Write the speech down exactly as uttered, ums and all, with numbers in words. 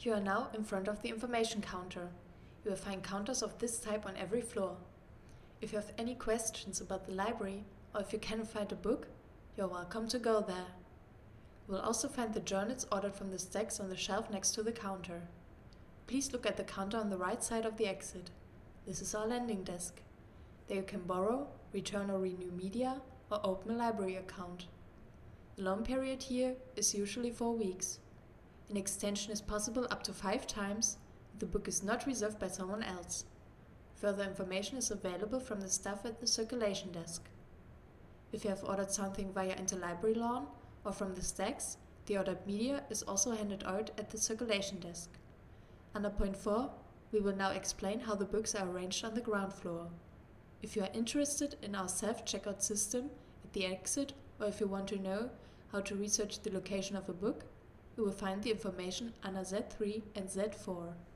You are now in front of the information counter. You will find counters of this type on every floor. If you have any questions about the library, or if you cannot find a book, you are welcome to go there. You will also find the journals ordered from the stacks on the shelf next to the counter. Please look at the counter on the right side of the exit. This is our lending desk. There you can borrow, return or renew media, or open a library account. The loan period here is usually four weeks. An extension is possible up to five times if the book is not reserved by someone else. Further information is available from the staff at the circulation desk. If you have ordered something via interlibrary loan or from the stacks, the ordered media is also handed out at the circulation desk. Under point four, we will now explain how the books are arranged on the ground floor. If you are interested in our self-checkout system at the exit, or if you want to know how to research the location of a book, you will find the information under Z three and Z four.